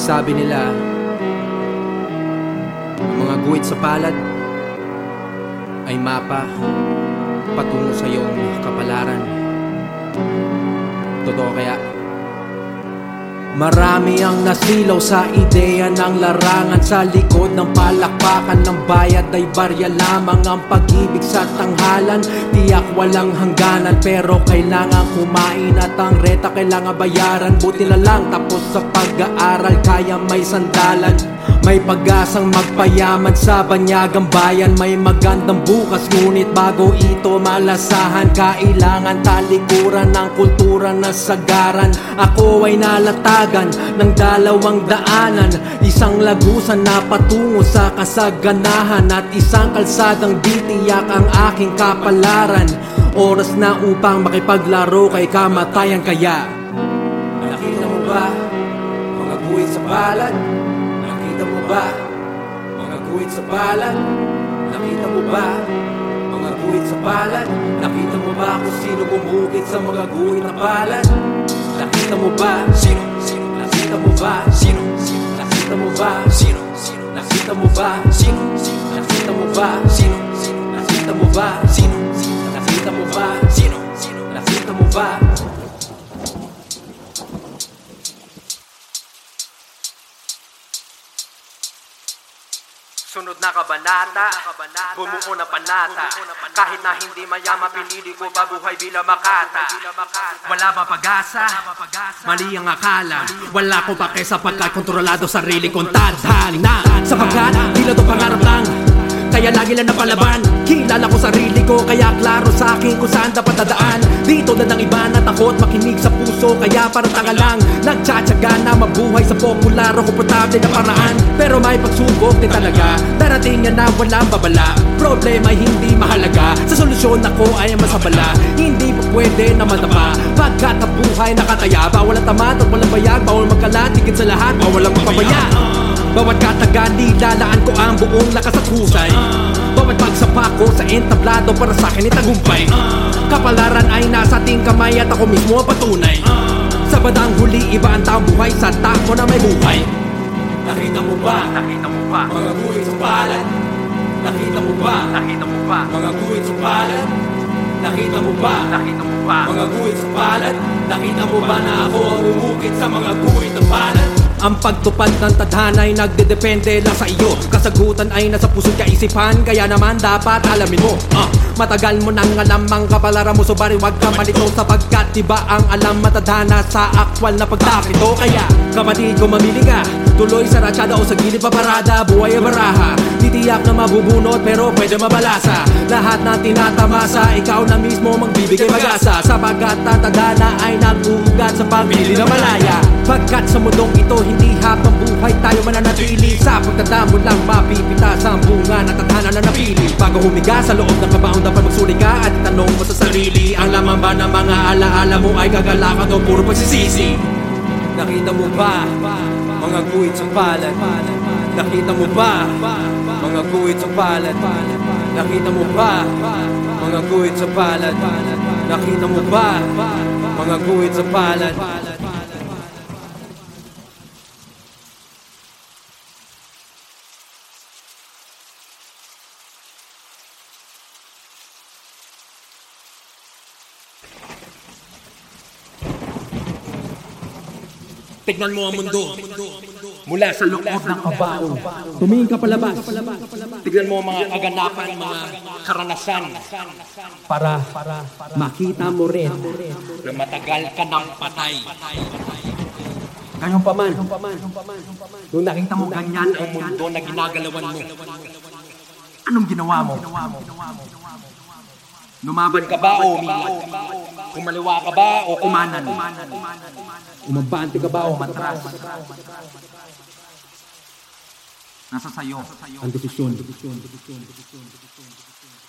Sabi nila, ang mga guhit sa palad ay mapa patungo sa iyong kapalaran. Totoo kaya? Marami ang nasilaw sa ideya ng larangan. Sa likod ng palakpakan ng bayad ay barya lamang. Ang pag-ibig sa tanghalan, tiyak walang hangganan. Pero kailangan kumain at ang reta kailangan bayaran. Buti na lang tapos sa pag-aaral, kaya may sandalan. May pag-asang magpayaman sa banyagang bayan. May magandang bukas, ngunit bago ito malasahan, kailangan talikuran ng kultura na sagaran. Ako ay nalatagan ng dalawang daanan, isang lagusan na patungo sa kasaganahan, at isang kalsadang ditiyak ang aking kapalaran. Oras na upang makipaglaro kay kamatayan. Kaya nakita mo ba mga guhit sa palad? Nakita mo ba mga guhit sa palad? Nakita mo ba mga guhit sa palad? Nakita mo ba kung sino bumukit sa mga guhit na palad? Nakita mo ba sino? Nakita mo ba sino? Nakita mo ba sino? Nakita mo ba sino? Nakita mo ba sino? Nakita mo ba sino? Nakita mo ba sino? Nakita mo ba? Sunod na kabanata, bumuo na panata. Kahit na hindi mayama, pinili ko babuhay bila makata. Wala ba pag-asa? Mali ang akala. Wala ko pake sapagkat kontrolado sarili kong tadhana. Sapagkat tila to pangarap lang, kaya lagi lang napalaban. Kilala ko sarili ko, kaya klaro sa akin kung saan dapat dadaan. Dito na ng iba na takot makinig sa puso, kaya parang tanga lang nagtsatsaga na mabuhay sa popular o komportable na paraan. Pero may pagsubok din talaga, darating yan na walang babala. Problema hindi mahalaga, sa solusyon ako ay masabala. Hindi pa pwede na madapa, pagkat ang buhay nakataya. Bawal ang tamad at walang bayag, bawal magkalat, higit sa lahat bawal ang magpabaya. Bawat kataga nilalaan ko ang buong lakas at husay. Bawat pagsapa ko sa entablado para sa akin itagumpay. Kapalaran ay nasa ating kamay at ako mismo ang patunay. Sa badang huli, iba ang taong buhay sa tako na may buhay. Nakita mo ba? Nakita mo ba? Mga guhit sa palad. Nakita mo ba? Nakita mo ba? Mga guhit sa palad. Nakita mo ba? Nakita mo ba? Mga guhit sa palad. Nakita mo ba na ako ang umukit sa mga guhit na palad? Ang pagtupad ng tadhana ay nagdedepende lang sa iyo. Kasagutan ay nasa puso't kaisipan, kaya naman dapat alamin mo. Matagal mo nang alam ang kapalaran mo, so bari wag ka malito, sapagkat iba ang alam matadhana sa aktwal na pagtakito. Kaya kapatid ko, mamili ka, tuloy sa ratsyada o sa gilid paparada. Buhay ay baraha, titiyak na mabubunot pero pwede mabalasa. Lahat na tinatamasa, ikaw na mismo magbibigay mag-asa. Sapagkat ang tadhana ay nag-uugat sa pagpili na malaya. Pagkat sa mundong ito hindi habang buhay tayo mananatili, sa pagtadamo lang mapipitas ang bunga ng tadhana na napili. Bago humiga sa loob ng kabaong dapat magsuri ka at itanong mo sa sarili, ang laman ba ng mga alaala mo ay kagalakan o puro pagsisisi? Nakita mo ba mga guhit sa palad? Nakita mo ba mga guhit sa palad? Nakita mo ba mga guhit sa palad? Nakita mo ba mga guhit sa palad? Tignan mo ang mundo mula sa loob ng kabaong. Tumingin ka palabas. Tignan mo ang mga kaganapan, mga karanasan, para makita mo rin na matagal ka ng patay. Ganyan pa man, nung nakita mo ganyan ang mundo na ginagalawan mo, anong ginawa mo? Lumaban ka ba o umilag? Kumaliwa ka ba o kumanan? Umabante ka ba o matras? Nasa sayo ang desisyon.